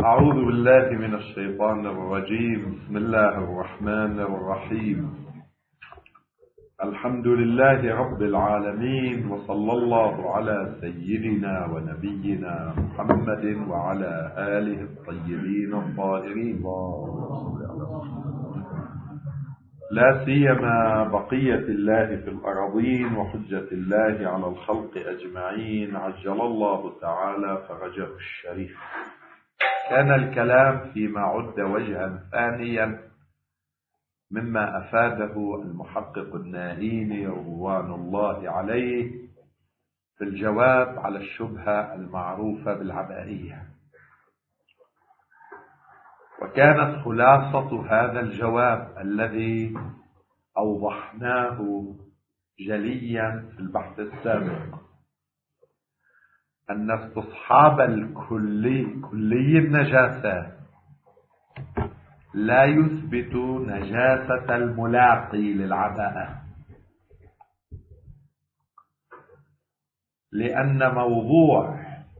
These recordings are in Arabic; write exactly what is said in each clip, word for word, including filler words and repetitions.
أعوذ بالله من الشيطان الرجيم. بسم الله الرحمن الرحيم. الحمد لله رب العالمين، وصلى الله على سيدنا ونبينا محمد وعلى آله الطيبين الطاهرين، لا سيما بقية الله في الأراضين وحجة الله على الخلق أجمعين، عجل الله تعالى فرجه الشريف. كان الكلام فيما عد وجها ثانيا مما أفاده المحقق النائيني رضوان الله عليه في الجواب على الشبهة المعروفة بالعبائية، وكانت خلاصة هذا الجواب الذي أوضحناه جليا في البحث السابق أن استصحاب الكلي كلي النجاسة لا يثبت نجاسة الملاقي للعباءة، لأن موضوع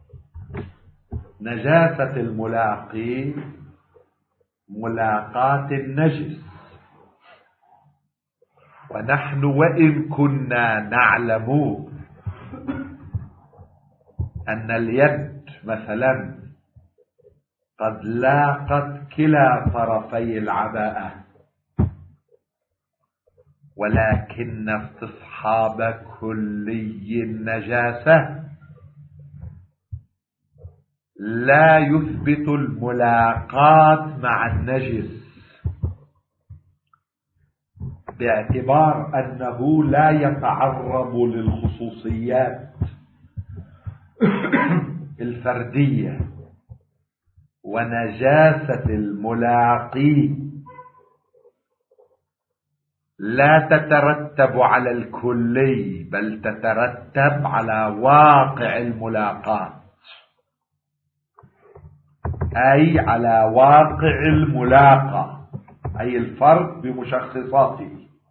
نجاسة الملاقي ملاقاة النجس، ونحن وإن كنا نعلم أن اليد مثلا قد لاقت كلا طرفي العباءة، ولكن استصحاب كلي النجاسة لا يثبت الملاقاة مع النجس، باعتبار أنه لا يتعرض للخصوصيات الفردية، ونجاسة الملاقي لا تترتب على الكلي بل تترتب على واقع الملاقاة، أي على واقع الملاقى، أي الفرد بمشخصاته.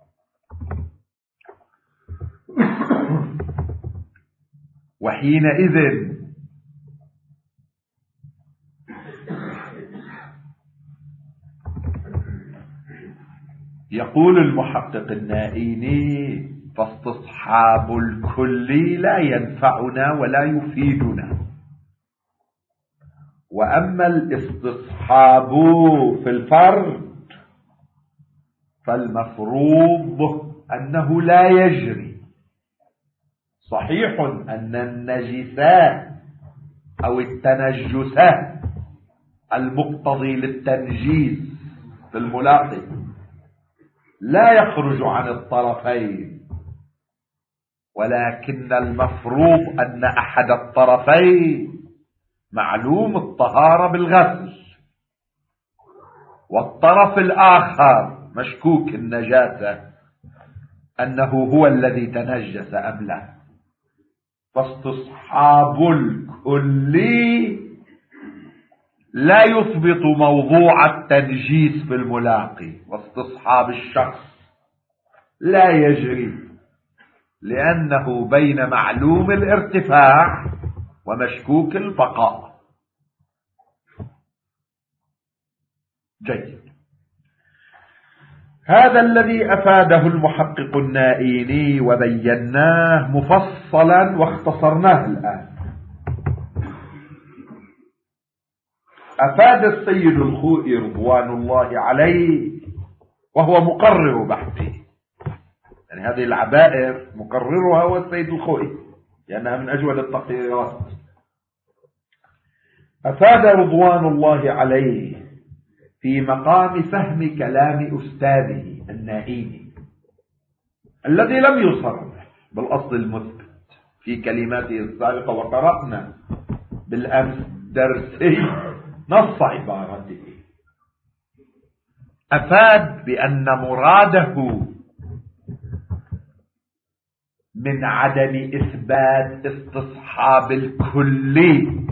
وحينئذ يقول المحقق النائيني: فاستصحاب الكل لا ينفعنا ولا يفيدنا، وأما الاستصحاب في الفرد فالمفروض أنه لا يجري. صحيح أن النجسات أو التنجسات المقتضي للتنجيس في الملاقي لا يخرج عن الطرفين، ولكن المفروض أن أحد الطرفين معلوم الطهارة بالغسل، والطرف الآخر مشكوك النجاسة أنه هو الذي تنجس أم لا. فاستصحاب الكلي لا يثبت موضوع التنجيس في الملاقي، واستصحاب الشخص لا يجري، لأنه بين معلوم الارتفاع ومشكوك البقاء. جيد. هذا الذي أفاده المحقق النائيني وبيناه مفصلا واختصرناه الآن. أفاد السيد الخوئي رضوان الله عليه وهو مقرر بحثه، يعني هذه العبائر مقررها هو السيد الخوئي لأنها من أجود التقريرات. أفاد رضوان الله عليه في مقام فهم كلام أستاذه النائيني الذي لم يصرح بالأصل المثبت في كلماته السابقة، وقرأنا بالأمس درسي نص عبارته. أفاد بأن مراده من عدم إثبات استصحاب الكلي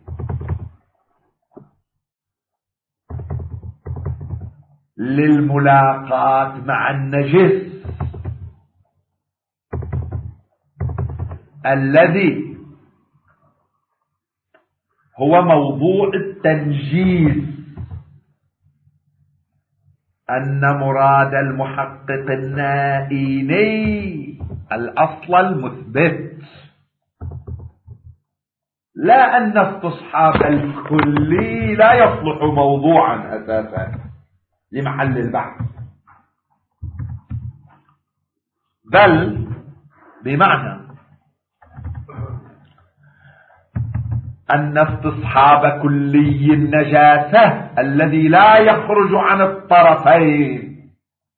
للملاقاة مع النجس الذي هو موضوع التنجيز، أن مراد المحقق النائيني الأصل المثبت، لا أن استصحاب الكلي لا يصلح موضوعا أساسا لمحل البحث، بل بمعنى أن استصحاب كلي النجاسة الذي لا يخرج عن الطرفين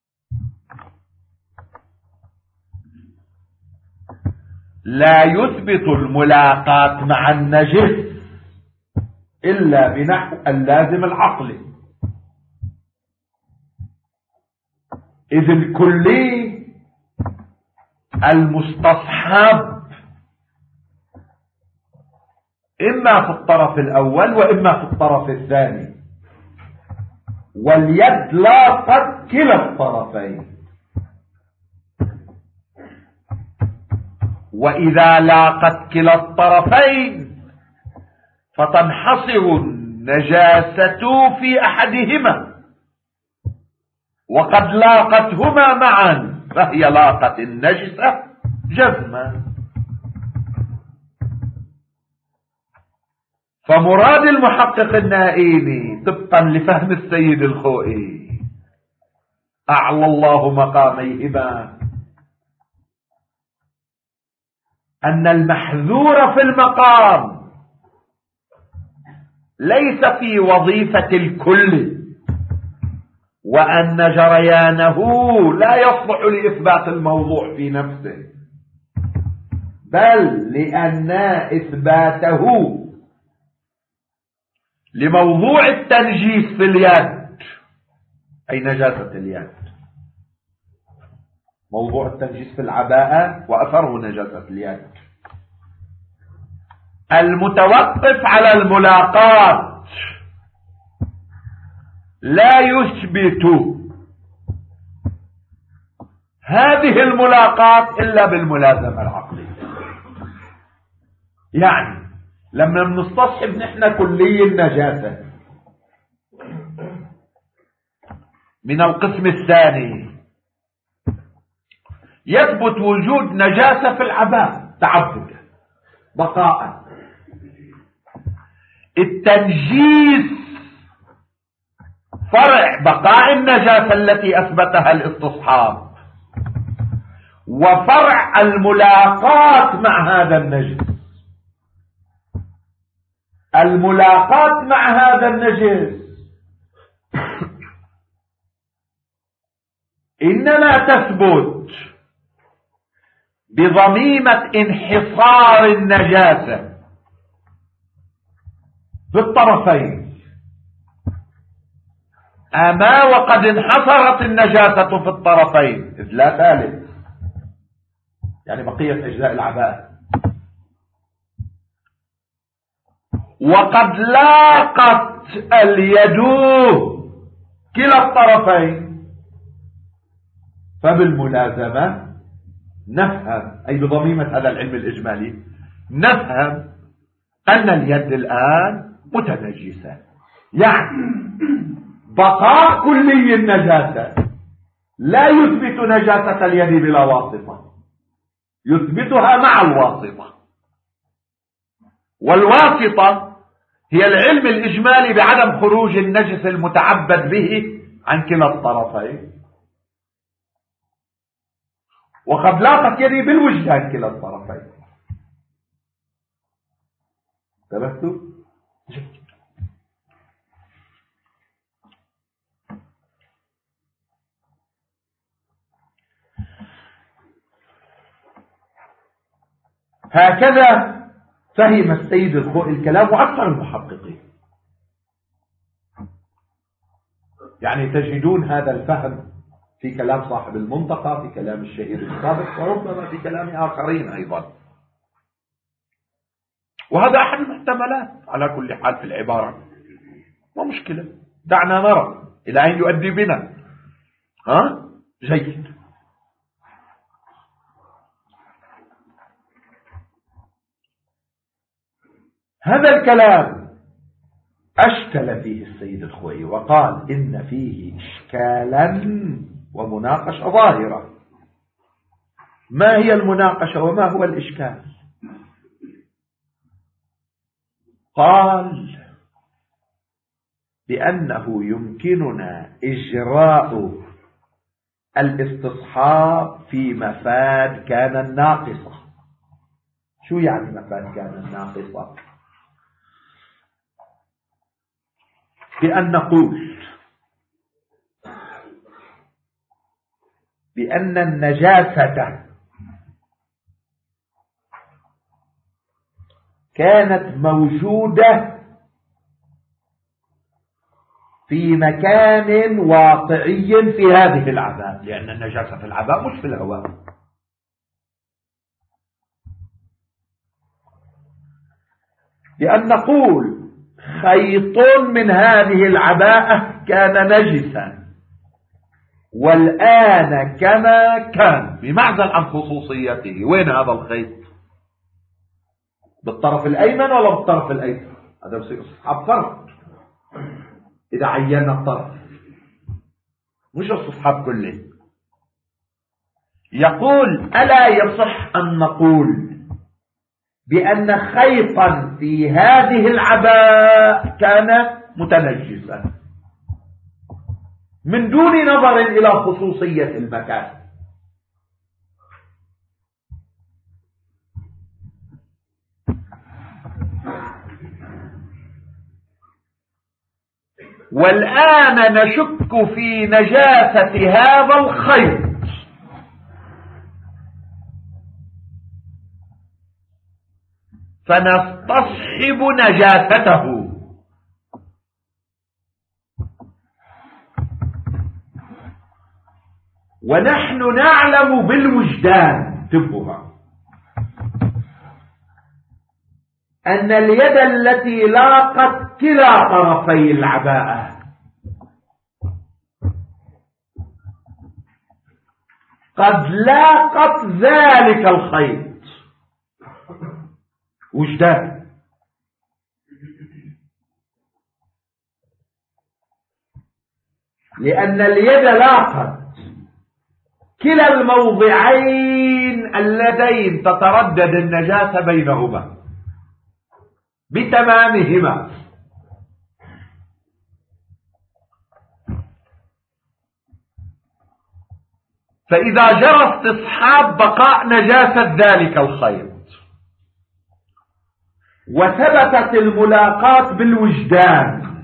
لا يثبت الملاقاة مع النجس إلا بنحو اللازم العقلي. إذ الكلي المستصحب إما في الطرف الأول وإما في الطرف الثاني، واليد لاقت كلا الطرفين، وإذا لاقت كلا الطرفين فتنحصر النجاسة في أحدهما، وقد لاقتهما معا فهي لاقت النجسة جزما. فمراد المحقق النائيني طبقا لفهم السيد الخوئي أعلى الله مقاميهما أن المحذور في المقام ليس في وظيفة الكل، وأن جريانه لا يصلح لإثبات الموضوع في نفسه، بل لأن إثباته لموضوع التنجيس في اليد أي نجاسة اليد، موضوع التنجيس في العباءة وأثره نجاسة اليد، المتوقف على الملاقاة لا يثبت هذه الملاقاة إلا بالملازمة العقلية. يعني لما بنستصحب نحن كلي النجاسة من القسم الثاني يثبت وجود نجاسة في العباء تعبدا بقاء. التنجيس فرع بقاء النجاسة التي أثبتها الاستصحاب، وفرع الملاقاة مع هذا النجس. الملاقاة مع هذا النجس إنما تثبت بضميمة انحصار النجاسة في الطرفين، أما وقد انحصرت النجاسة في الطرفين إذ لا ثالث، يعني بقية أجزاء العباءة، وقد لاقت اليد كلا الطرفين، فبالملازمة نفهم أي بضميمة هذا العلم الإجمالي نفهم أن اليد الآن متنجسة. يعني بقاء كلي النجاسة لا يثبت نجاسة اليد بلا واسطة، يثبتها مع الواسطة، والواسطة هي العلم الإجمالي بعدم خروج النجس المتعبد به عن كلا الطرفين، وقد لاقت يدي بالوجدان كلا الطرفين. انتبهتوا؟ هكذا فهم السيد الخوئي الكلام وأكثر المحققين. يعني تجدون هذا الفهم في كلام صاحب المنطقة، في كلام الشهير السابق، وربما في كلام آخرين أيضا. وهذا أحد المحتملات على كل حال في العبارة، ما مشكلة، دعنا نرى إلى أين يؤدي بنا. ها؟ جيد. هذا الكلام أشكل فيه السيد الخوئي وقال إن فيه إشكالا ومناقشة ظاهرة. ما هي المناقشة وما هو الإشكال؟ قال بأنه يمكننا إجراء الاستصحاب في مفاد كان الناقصة. شو يعني مفاد كان الناقصة؟ بأن نقول بأن النجاسة كانت موجودة في مكان واقعي في هذه العباء، لأن النجاسة في العباء مش في الهواء. بأن نقول خيط من هذه العباءة كان نجسا والآن كما كان، بمعزل عن خصوصيته. وين هذا الخيط؟ بالطرف الأيمن ولا بالطرف الأيسر؟ هذا بصير استصحاب فرق إذا عينا الطرف، مش استصحاب كله. يقول ألا يصح أن نقول بأن خيطا في هذه العباء كان متنجسا من دون نظر إلى خصوصية المكان؟ والآن نشك في نجاسة هذا الخيط، فنستصحب نجاسته. ونحن نعلم بالوجدان تبها أن اليد التي لاقت كلا طرفي العباءة قد لاقت ذلك الخيط. وجدان. لأن اليد لاقت كلا الموضعين اللذين تتردد النجاسة بينهما بتمامهما. فإذا جرى استصحاب بقاء نجاسة ذلك الخيط وثبتت الملاقات بالوجدان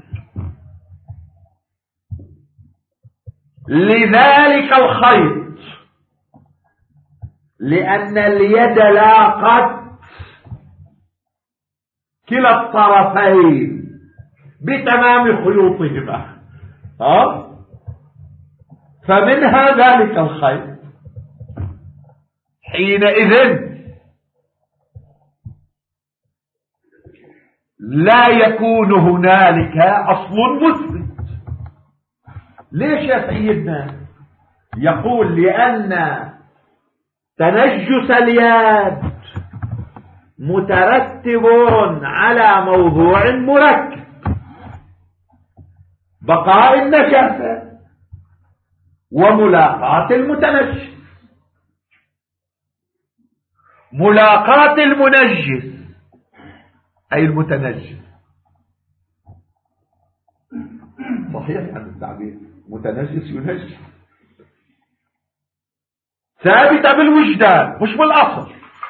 لذلك الخيط، لأن اليد لاقت كلا الطرفين بتمام خيوطهما، ها؟ فمنها ذلك الخيط. حينئذ لا يكون هنالك أصل مثبت. ليش يا سيدنا؟ يقول لأن تنجس اليد مترتب على موضوع مركب، بقاء النجاسة وملاقاة المتنجس. ملاقاة المنجس أي المتنجس، صحيح عن التعبير متنجس ينجس، ثابتة بالوجدان مش بالأصل.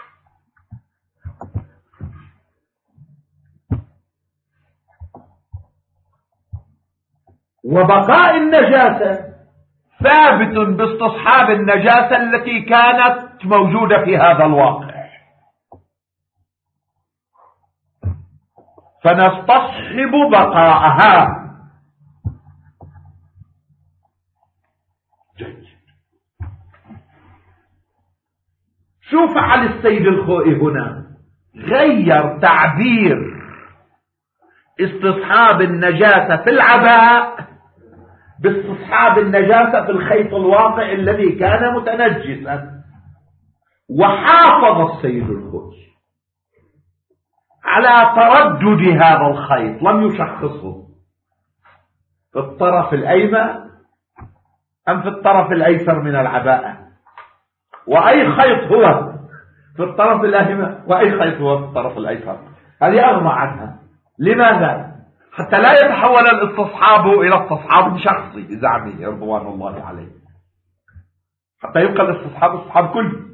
وبقاء النجاسة ثابت باستصحاب النجاسة التي كانت موجودة في هذا الواقع، فنستصحب بقاءها. جيد. شو فعل السيد الخوئي هنا؟ غير تعبير استصحاب النجاسة في العباء باستصحاب النجاسة في الخيط الواقع الذي كان متنجسا. وحافظ السيد الخوئي على تردد هذا الخيط، لم يشخصه في الطرف الأيمن أم في الطرف الأيسر من العباءة، وأي خيط هو في الطرف الأيمن وأي خيط هو في الطرف الأيسر. هذه أغمى عنها. لماذا؟ حتى لا يتحول الاستصحاب إلى استصحاب شخصي بزعمه رضوان الله عليه، حتى يبقى الاستصحاب استصحاب كلي.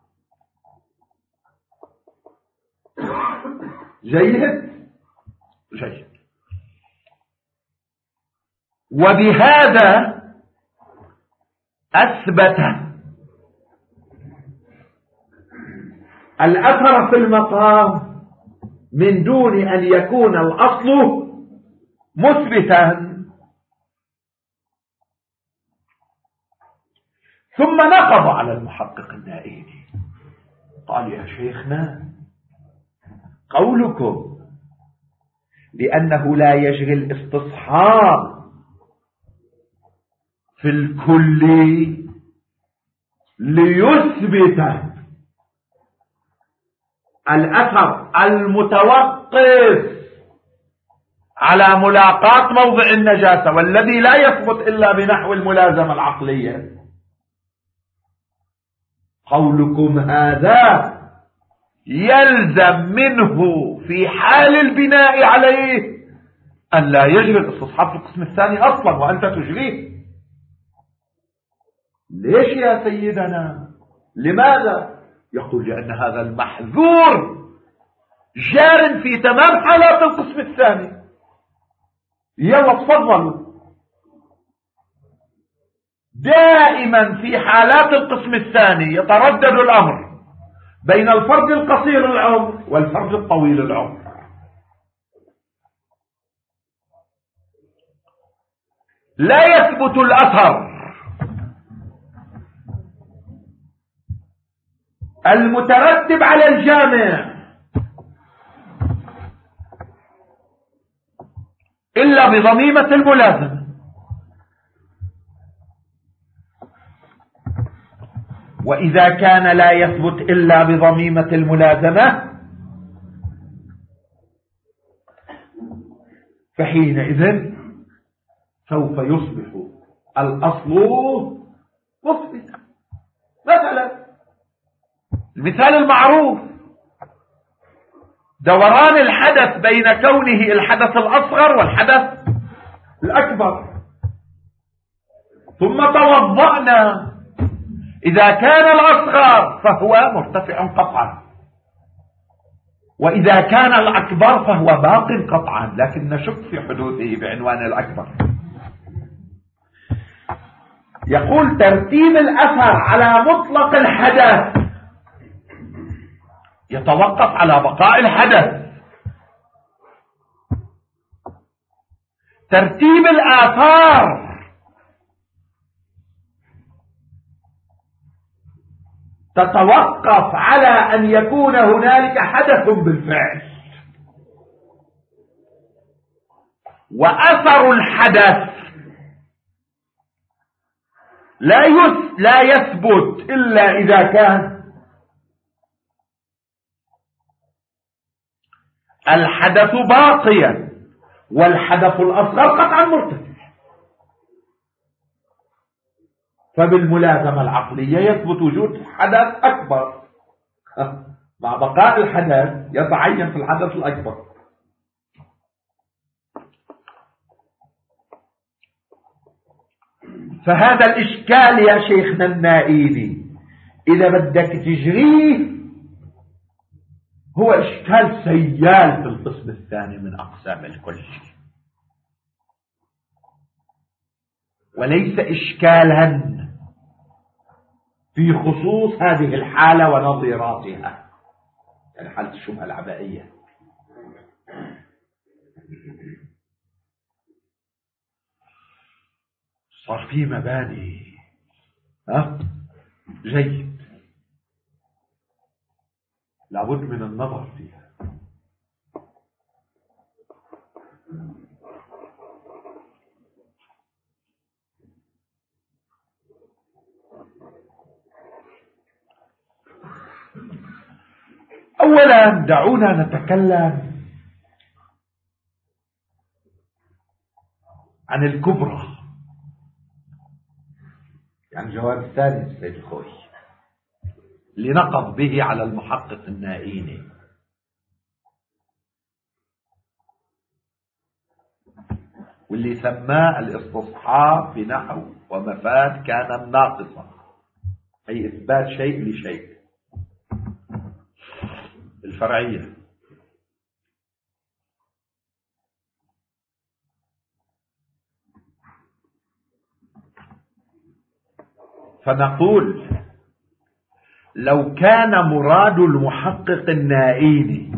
جيد جيد. وبهذا أثبت الأثر في المقام من دون أن يكون الأصل مثبتا. ثم نقض على المحقق النائبي، قال يا شيخنا قولكم لأنه لا يجري الاستصحاب في الكل ليثبت الأثر المتوقف على ملاقاة موضع النجاسة والذي لا يثبت إلا بنحو الملازمة العقلية، قولكم هذا يلزم منه في حال البناء عليه أن لا يجري الاستصحاب في القسم الثاني أصلا وأنت تجريه. ليش يا سيدنا؟ لماذا؟ يقول لأن هذا المحذور جار في تمام حالات القسم الثاني. يلا تفضلوا. دائما في حالات القسم الثاني يتردد الأمر بين الفرد القصير العمر والفرد الطويل العمر. لا يثبت الأثر المترتب على الجامع إلا بضميمة الملازمة، وإذا كان لا يثبت إلا بضميمة الملازمة فحينئذ سوف يصبح الأصل مثبتا. مثلا المثال المعروف دوران الحدث بين كونه الحدث الأصغر والحدث الأكبر. ثم توضأنا، إذا كان الأصغر فهو مرتفع قطعا، وإذا كان الأكبر فهو باق قطعا، لكن نشك في حدوثه بعنوان الأكبر. يقول ترتيب الأثر على مطلق الحدث يتوقف على بقاء الحدث. ترتيب الآثار تتوقف على أن يكون هنالك حدث بالفعل، وأثر الحدث لا لا يثبت إلا إذا كان الحدث باقيا والحدث الأصغر قطعا مرتفع. فبالملازمة العقلية يثبت وجود حدث أكبر، مع بقاء الحدث يتعين في الحدث الأكبر. فهذا الإشكال يا شيخنا النائبي إذا بدك تجريه هو إشكال سيال في القسم الثاني من أقسام الكل، وليس إشكالا في خصوص هذه الحالة ونظيراتها، يعني حالة الشبهة العبائية. صار في مباني ها جيد لابد من النظر فيها. أولا دعونا نتكلم عن الكبرى، يعني الجواب الثاني السيد الخوي اللي نقض به على المحقق النائيني، واللي سماه الاستصحاب بنحو ومفاد كان ناقصا، أي إثبات شيء لشيء الفرعية. فنقول لو كان مراد المحقق النائيني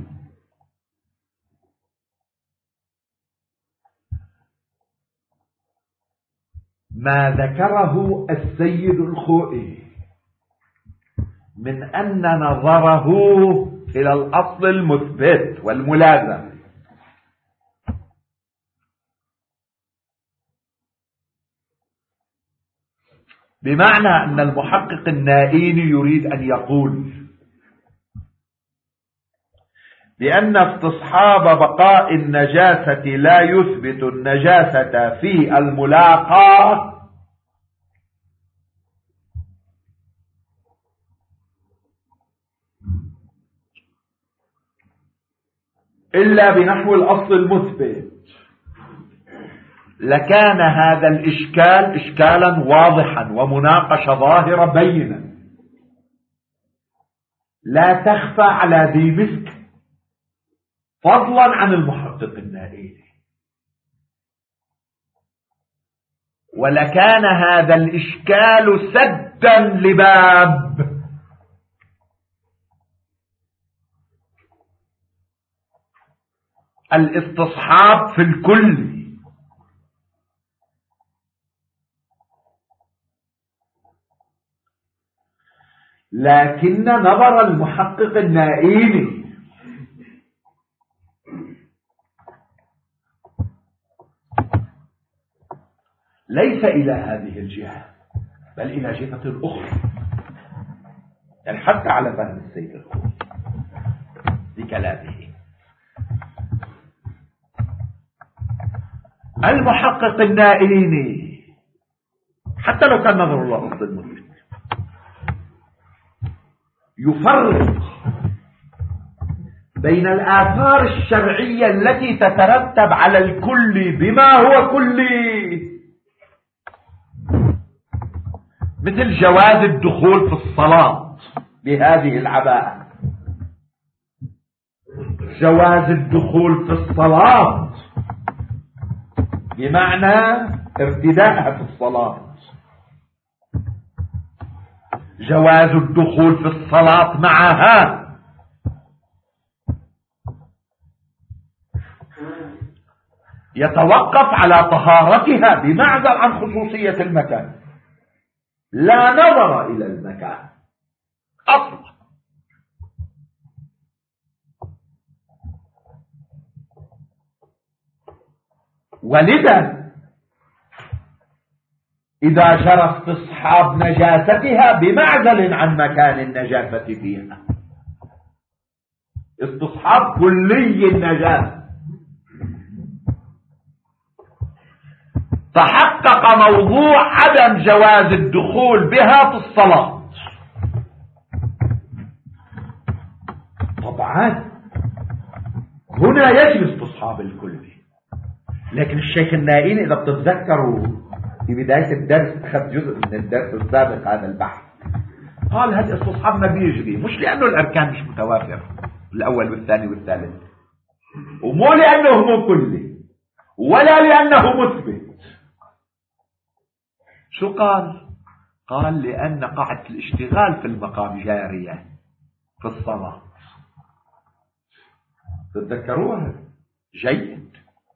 ما ذكره السيد الخوئي من أن نظره إلى الأصل المثبت والملازم، بمعنى أن المحقق النائيني يريد أن يقول بأن استصحاب بقاء النجاسة لا يثبت النجاسة في الملاقاة إلا بنحو الأصل المثبت، لكان هذا الإشكال إشكالا واضحا ومناقشة ظاهرة بينة لا تخفى على ذي مسك، فضلا عن المحقق النائيني. ولكان هذا الإشكال سدا لباب الاستصحاب في الكل. لكن نظر المحقق النائيني ليس إلى هذه الجهة بل إلى جهة أخرى، يعني حتى على فهم السيد الخوئي بكلامه. المحقق النائيني حتى لو كان نظر الله أصل المثبت يفرق بين الآثار الشرعية التي تترتب على الكل بما هو كلي، مثل جواز الدخول في الصلاة بهذه العباءة، جواز الدخول في الصلاة بمعنى ارتداءها في الصلاة، جواز الدخول في الصلاة معها، يتوقف على طهارتها بمعزل عن خصوصية المكان، لا نظر إلى المكان أصلا. ولذا إذا جرى استصحاب نجاستها بمعزل عن مكان النجاسة فيها، استصحاب كلي النجاسة، تحقق موضوع عدم جواز الدخول بها في الصلاة. طبعا هنا يجب استصحاب الكل، لكن الشيخ النائيني إذا بتتذكروا في بداية الدرس أخذ جزء من الدرس السابق هذا البحث، قال هذا استصحاب ما بيجري، مش لأنه الأركان مش متوافرة الأول والثاني والثالث، ومو لأنه مو كلي ولا لأنه مثبت. شو قال؟ قال لأن قاعدة الاشتغال في المقام جارية في الصلاة. تتذكروها جيد.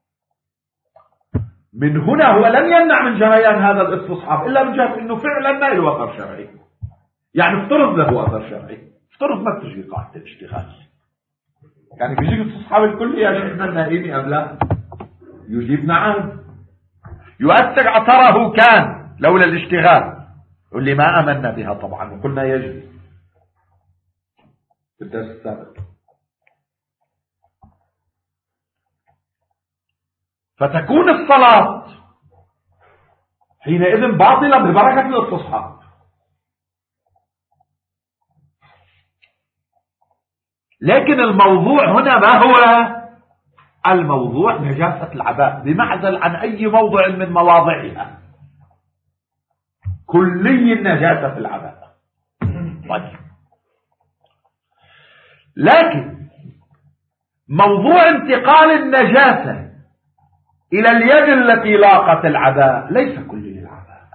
من هنا هو لم يمنع من جريان هذا الاستصحاب إلا من جهة أنه فعلا ما له أثر شرعي، يعني افترض له أثر شرعي، افترض ما تجي قاعدة الاشتغال، يعني بيجي استصحاب الكل يا شيخنا النائيني أم لا؟ يجيب نعم، يؤثر أثره كان لولا الاشتغال، واللي ما آمنا بها طبعا وقلنا يجب في الدرس السابق. فتكون الصلاة حينئذ باطلة ببركة الاستصحاب. لكن الموضوع هنا ما هو؟ الموضوع نجاسة العباء بمعزل عن أي موضع من مواضعها، كلي النجاسة في العباء. طيب، لكن موضوع انتقال النجاسة إلى اليد التي لاقت العباء ليس كلي العباء،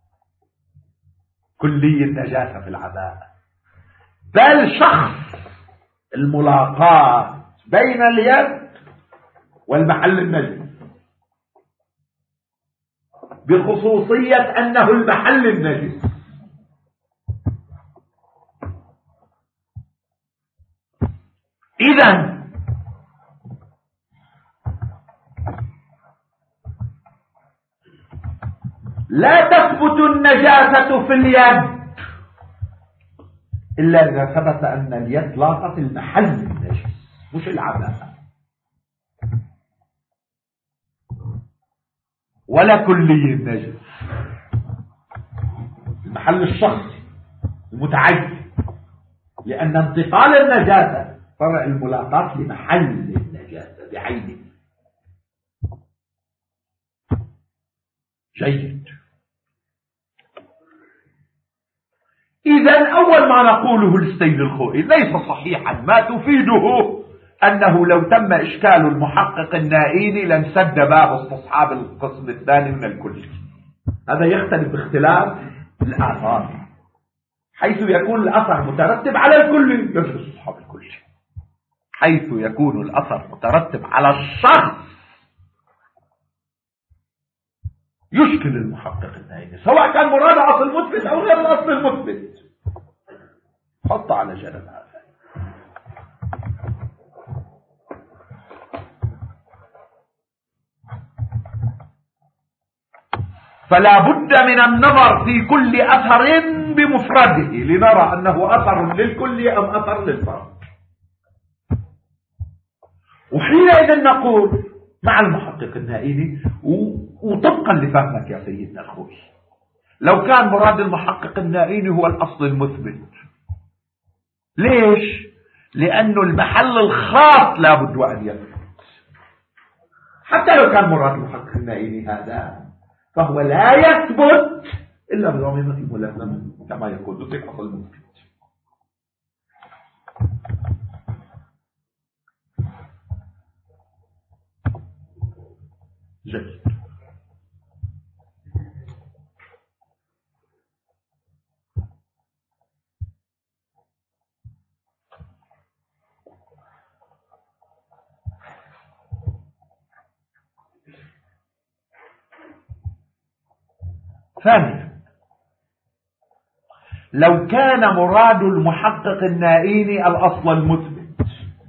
كلي النجاسة في العباء، بل شخص الملاقاة بين اليد والمحل النجس، بخصوصية أنه المحل النجس. إذن لا تثبت النجاسة في اليد إلا إذا ثبت أن اليد لاقت المحل النجس مش العباءة، ولا كلي النجس، المحل الشخصي المتعين، لأن انتقال النجاسة فرع الملاقاة لمحل النجاسة بعينه. جيد. إذن أول ما نقوله للسيد الخوئي ليس صحيحا، ما تفيده أنه لو تم إشكال المحقق النائيني لانسد باب استصحاب القسم الثاني من الكل. هذا يختلف باختلاف الآثار، حيث يكون الأثر مترتب على الكل يجوز استصحاب الكل، حيث يكون الأثر مترتب على الشخص يشكل المحقق النائيني، سواء كان مراد أصل مثبت أو غير الأصل المثبت. حط على جنب هذا. فلا بد من النظر في كل أثر بمفرده لنرى أنه أثر للكل أم أثر للفرد، وحينئذ نقول مع المحقق النائيني وطبقا لفهمك يا سيدنا الخوي، لو كان مراد المحقق النائيني هو الأصل المثبت. ليش؟ لأنه المحل الخاص لا بد أن يثبت، حتى لو كان مراد المحقق النائيني هذا فهو لا يثبت إلا بضميمة الملازمة كما يقول في الأصل المثبت. جيد. ثانيا، لو كان مراد المحقق النائيني الأصل المثبت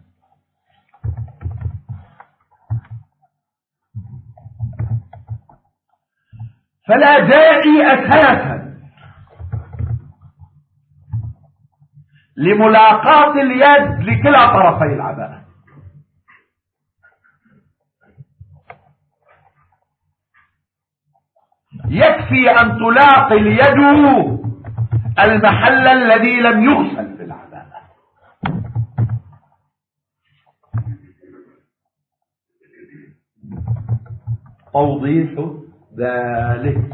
فلا داعي أساسا لملاقاة اليد لكلا طرفي العباءة. يكفي أن تلاقي اليد المحل الذي لم يغسل في العباءة. توضيح ذلك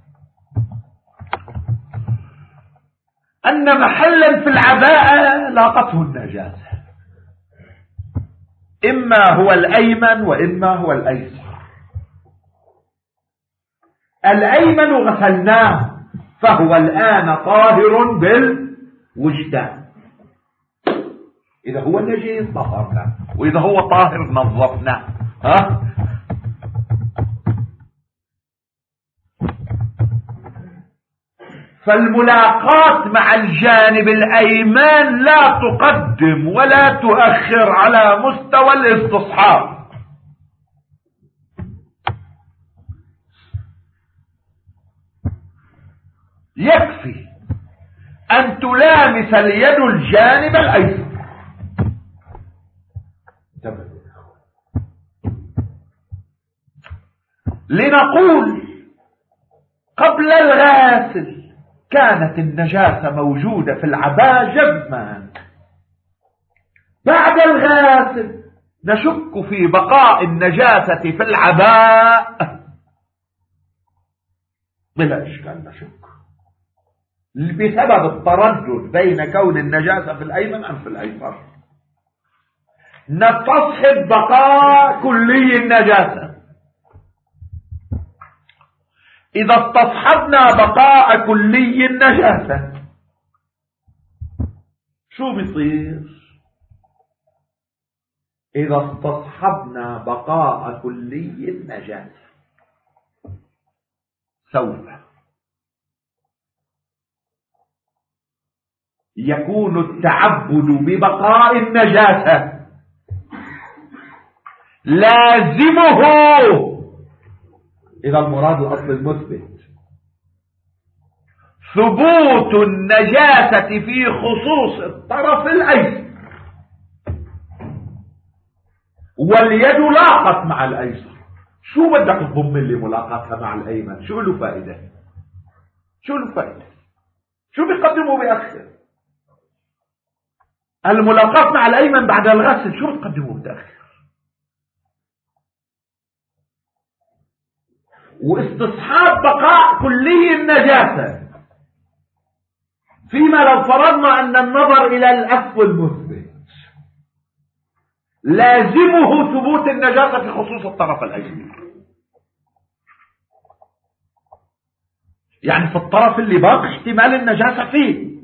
أن محلا في العباءة لاقته النجاسة، إما هو الأيمن وإما هو الأيسر. الأيمن غسلناه فهو الآن طاهر بالوجدان، إذا هو نجس طهرناه، وإذا هو طاهر نظفناه. ها؟ فالملاقات مع الجانب الأيمن لا تقدم ولا تؤخر على مستوى الاستصحاب. يكفي أن تلامس اليد الجانب الأيسر. لنقول قبل الغاسل كانت النجاسة موجودة في العباءة جزما، بعد الغاسل نشك في بقاء النجاسة في العباء بلا إشكال، نشك بسبب التردد بين كون النجاسة في الأيمن أم في الأيسر. نستصحب بقاء كلي النجاسة. إذا استصحبنا بقاء كلي النجاسة شو بيصير؟ إذا استصحبنا بقاء كلي النجاسة سوف يكون التعبد ببقاء النجاسة لازمه إذا المراد الأصل المثبت ثبوت النجاسة في خصوص الطرف الأيسر، واليد لاقت مع الأيسر. شو بدك تضم لي ملاقاتها مع الأيمن؟ شو له فائدة؟ شو له فائدة؟ شو بيقدمه بأخر؟ الملاقات مع الأيمن بعد الغسل شو بتقدمه بتأخر؟ واستصحاب بقاء كلي النجاسة فيما لو فرضنا أن النظر إلى الأصل المثبت لازمه ثبوت النجاسة في خصوص الطرف الأيسر. يعني في الطرف اللي باقي احتمال النجاسة فيه،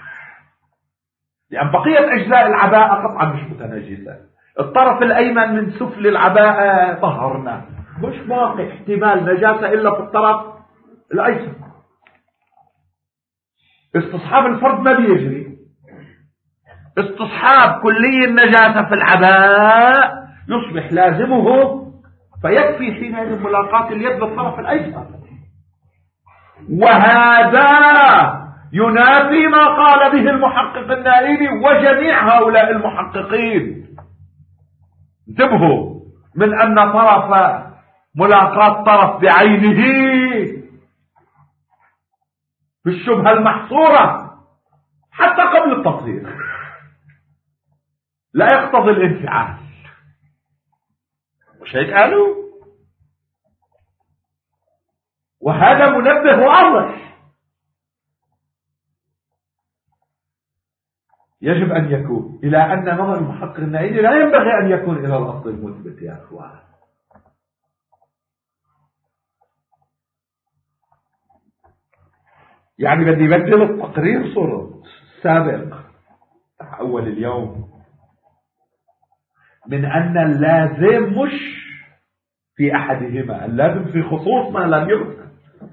لأن بقية أجزاء العباءة قطعا مش متنجسة. الطرف الأيمن من سفل العباءة طهرنا، مش باقي احتمال نجاسة إلا في الطرف الأيسر. استصحاب الفرد ما بيجري. استصحاب كلي النجاسة في العباء يصبح لازمه، فيكفي حينئذ ملاقاة اليد بالطرف الأيسر. وهذا ينافي ما قال به المحقق النائبي وجميع هؤلاء المحققين. انتبهوا من أن طرف ملاقاة طرف بعينه بالشبهة المحصورة حتى قبل التطهير لا يقتضي الانفعال. مش هيك قالوا؟ وهذا منبه واضح يجب أن يكون إلى أن نظر المحقق النائبي لا ينبغي أن يكون إلى الأصل المثبت يا أخوان. يعني بدي بدل التقرير صورة سابق أول اليوم من أن اللازم مش في أحدهما، اللازم في خصوص ما لم يغسل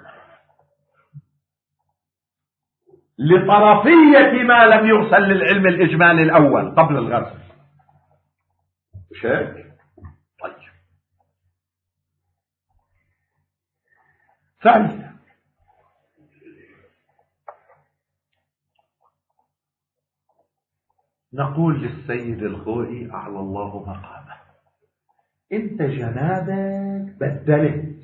لطرفية ما لم يغسل للعلم الإجمالي الأول قبل الغسل. مش هيك؟ طيب ثالثا نقول للسيد الخوئي أعلى الله مقامه، انت جنابك بدلت،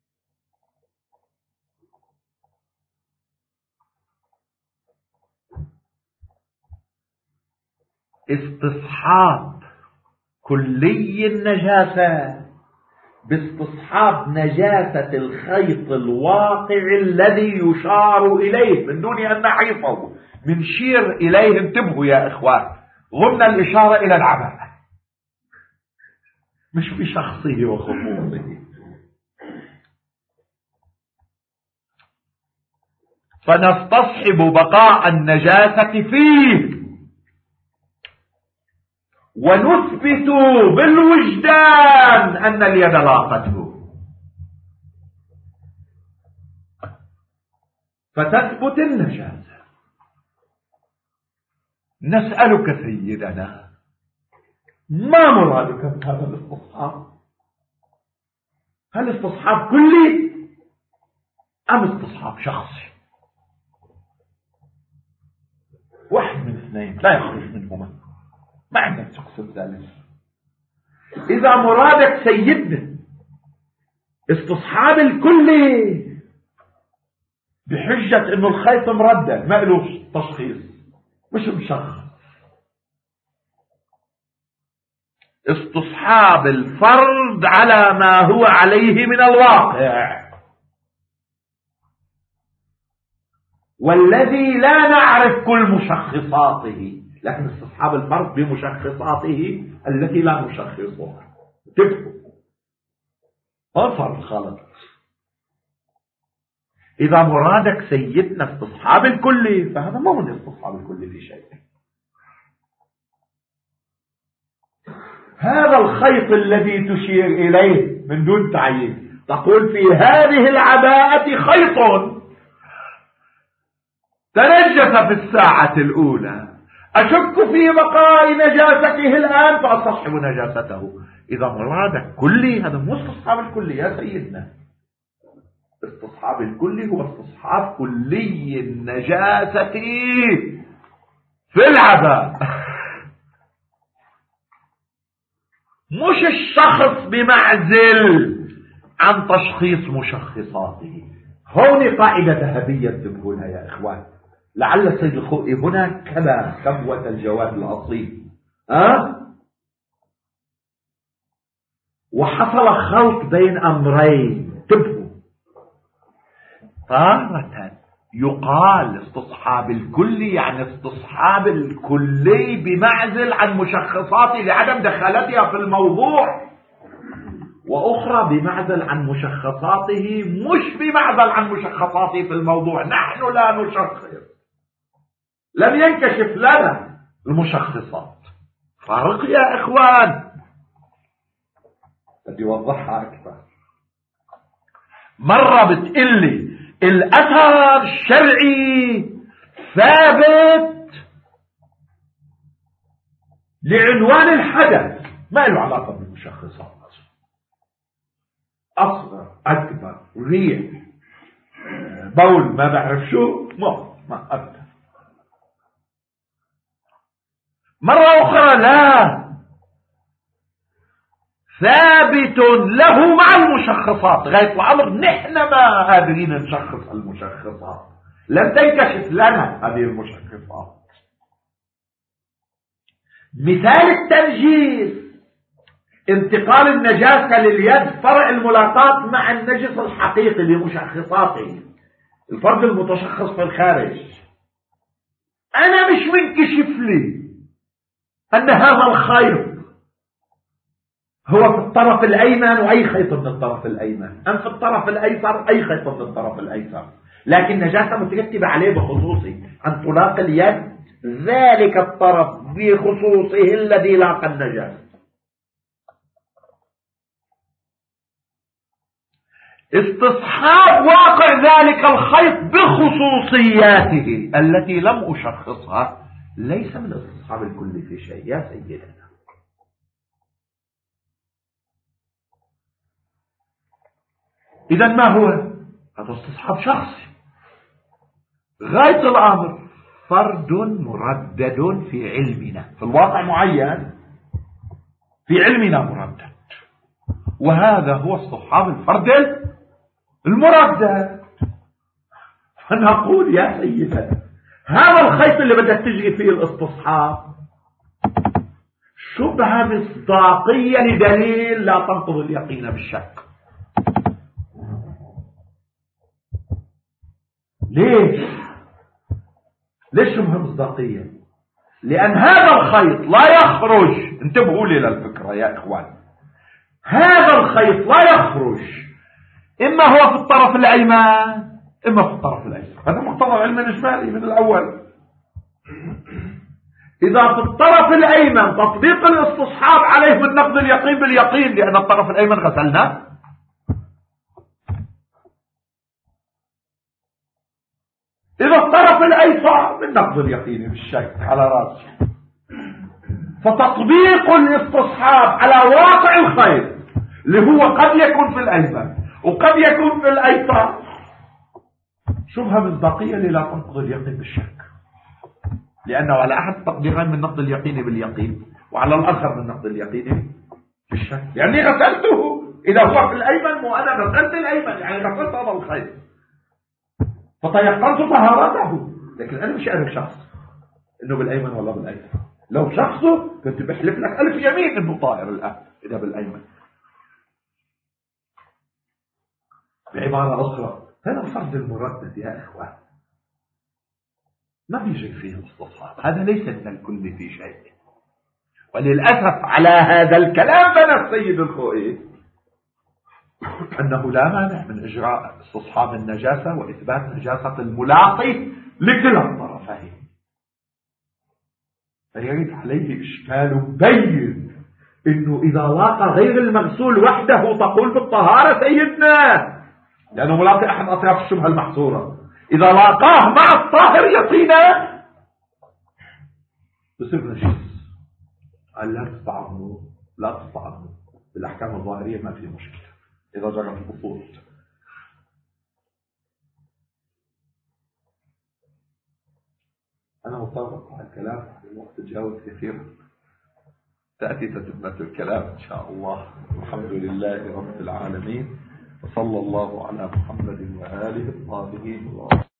استصحاب كلي النجاسة باستصحاب نجاسة الخيط الواقع الذي يشار إليه من دون أن نحيطه، منشير إليه. انتبهوا يا إخوان، غمنا الإشارة إلى العباءة مش بشخصه وخصوصه. فنستصحب بقاء النجاسة فيه ونثبت بالوجدان أن اليد لاقته، فتثبت النجاسة. نسألك سيدنا ما مرادك بهذا الاستصحاب؟ هل استصحاب كلي أم استصحاب شخصي؟ واحد من اثنين لا يخرج منهما، ما عندك تقصد ذلك. إذا مرادك سيدنا استصحاب الكلي بحجة انه الخيط مردد ما له تشخيص، مش مشخص. استصحاب الفرد على ما هو عليه من الواقع، والذي لا نعرف كل مشخصاته، لكن استصحاب الفرد بمشخصاته التي لا نشخصها. تبقوا أفر الخلط. إذا مرادك سيدنا استصحاب الكلي فهذا ما هو استصحاب الكلي في شيء. هذا الخيط الذي تشير إليه من دون تعيين، تقول في هذه العباءة خيط تنجس في الساعة الأولى، أشك في بقاء نجاسته الآن فأستصحب نجاسته. إذا مرادك كلي هذا مو استصحاب الكلي يا سيدنا. استصحاب الكلي هو استصحاب كلي النجاسة في العباء، مش الشخص بمعزل عن تشخيص مشخصاته. هون قاعدة ذهبية انتبهوا يا إخوان، لعل السيد الخوئي هنا كما كبوة الجواب الأصيل. أه؟ وحصل خلط بين أمرين. انتبهوا، تارة يقال استصحاب الكلي يعني استصحاب الكلي بمعزل عن مشخصاته لعدم دخالتها في الموضوع، وأخرى بمعزل عن مشخصاته مش بمعزل عن مشخصاته في الموضوع. نحن لا نشخص، لم ينكشف لنا المشخصات. فرق يا إخوان، بدي أوضحها أكثر. مرة بتقلي الأثر الشرعي ثابت لعنوان الحدث ما له علاقة بالمشخصات، أصغر أكبر ريح بول ما بعرف شو ما ما أبدا. مرة أخرى لا، ثابت له مع المشخصات. غاية الأمر نحن ما قادرين نشخص المشخصات، لم تنكشف لنا هذه المشخصات. مثال التنجيس انتقال النجاسة لليد، فرع الملاقاة مع النجس الحقيقي لمشخصاته، الفرد المتشخص في الخارج. أنا مش منكشف لي أن هذا الخيط هو في الطرف الأيمن وأي خيط من الطرف الأيمن، أم في الطرف الأيسر أي خيط من الطرف الأيسر، لكن نجاسة مترتبة عليه بخصوصي أن تلاقي اليد ذلك الطرف بخصوصه الذي لاقى النجاسة. استصحاب واقع ذلك الخيط بخصوصياته التي لم أشخصها ليس من استصحاب الكل في شيء يا سيدنا. إذا ما هو؟ هذا استصحاب شخصي. غاية الأمر فرد مردد في علمنا، في الواقع معين في علمنا مردد، وهذا هو استصحاب الفرد المردد. فنقول يا سيدنا هذا الخيط اللي بدك تجري فيه الاستصحاب شبهة مصداقية لدليل لا تنقض اليقين بالشك. ليش؟ ليش شبهة مصداقية؟ لأن هذا الخيط لا يخرج، انتبهوا لي للفكرة يا إخوان، هذا الخيط لا يخرج إما هو في الطرف الأيمن إما في الطرف الأيسر. هذا مقتضى العلم الإجمالي من الأول. إذا في الطرف الأيمن تطبيق الاستصحاب عليه من نقض اليقين باليقين لأن الطرف الأيمن غسلنا. إذا الطرف الأيسر من نقض اليقين بالشك على رأسه. فتطبيق الاستصحاب على واقع الخيط اللي هو قد يكون في الأيمن وقد يكون في الأيسر شبهة مصداقية لا تنقض اليقين بالشك، لأنه على أحد التطبيقين من نقض اليقين باليقين وعلى الآخر من نقض اليقين بالشك. يعني غسلته إذا هو في الأيمن وأنا غسلت الأيمن يعني غسلت هذا الخيط. فتيقنت طهارته، لكن أنا مش أعرف شخص إنه بالأيمن ولا بالأيسر. لو شخصه كنت بحلف لك ألف يمين إنه طائر الآن إذا بالأيمن. بعبارة أخرى، هذا الفرض المردد يا إخوان ما بيجي فيه استصحاب، هذا ليس من الكل في شيء. وللأسف على هذا الكلام بنى السيد الخوئي أنه لا مانع من إجراء استصحاب النجاسة وإثبات نجاسة الملاقي لكلا الطرفين. فيرد عليه إشكال بين إنه إذا لاقى غير المغسول وحده تقول بالطهارة سيدنا، لأنه ملاقي أحد أطراف الشبهة المحصورة. إذا لاقاه مع الطاهر يقينا بصير نجس. قال لا تستعظموا لا تستعظموا بالأحكام الظاهرية ما في مشكلة إذا جرت الأصول. أنا متفق على الكلام، الوقت تجاوز كثيرا، تأتي تتمة الكلام إن شاء الله. الحمد لله رب العالمين، وصلى الله على محمد وآله الطاهرين.